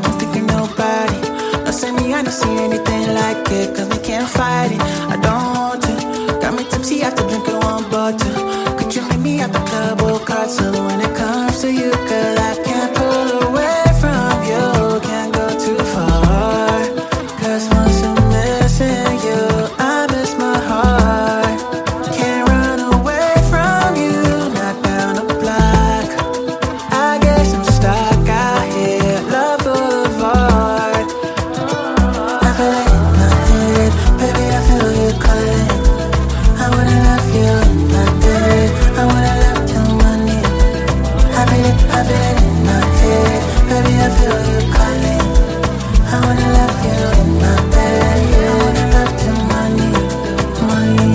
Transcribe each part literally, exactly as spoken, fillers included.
don't think of nobody. Don't say me, I don't see anything like it, cause we can't fight it. I don't want to. Got me tipsy after drinking one bottle. Could you meet me at the club or castle? When it comes to you, girl, I can't pull away from you. Can't go too far, cause once I'm missing you, I miss my heart. Can't run away from you, knock down the block. I guess I'm stuck out here, Love Boulevard. I feel it in my head, baby, I feel you calling. I wanna love you in my bed, I wanna love you money. I feel it, I feel it in my head, baby, I feel you calling. I wanna love you in my bed, I wanna love you money, money.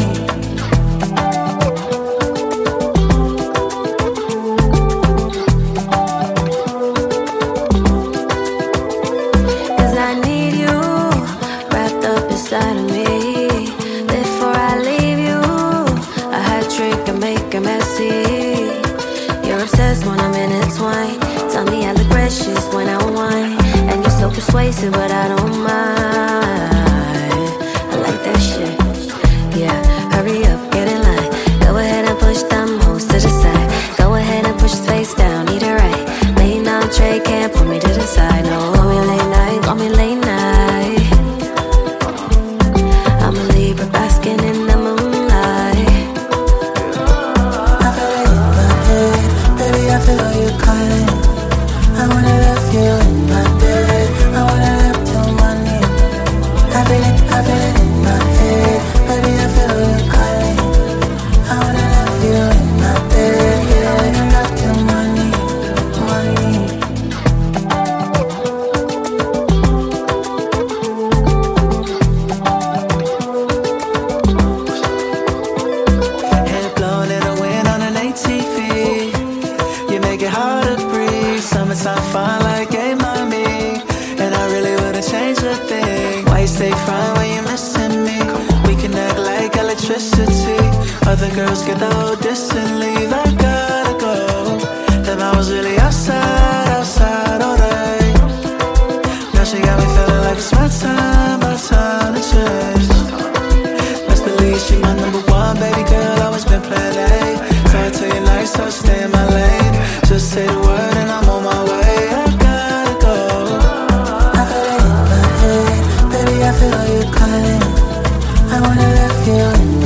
Cause I need you wrapped up inside of me. Before I leave you, a hat trick and make it messy. You're obsessed when I'm intertwined. Tell me I look precious when I whine. And you're so persuasive, but I don't mind. I like that shit. Yeah, hurry up, get in line. Go ahead and push them hoes to the side. Go ahead and push his face down, eat it right. Main entree, can't pull me to the side. No, call me late night, call me late night. I'm a Libra basking in the moonlight. I feel it in my head, baby, I feel you calling. I wanna love you in my bed, I wanna love you money. I feel it, I feel it in my head, baby, I feel you calling. I wanna love you in my bed, I wanna love you money, money. Head blown in the wind on an A T V. You make it hard to breathe. Summertime fine like a mommy. And I really wouldn't change a thing. Why you stay fine when you're missing me? We connect like electricity. Other girls get the whole distance, leave. I gotta go. Them I was really outside, outside all day. Now she got me feeling like it's my time, my time to change. Best believe she my number one, baby girl, always been plan A. Try to you nice, so stay in my lane. Just say the word and I'm on my way. I gotta go. I feel it in my head, baby, I feel you calling. I wanna love you in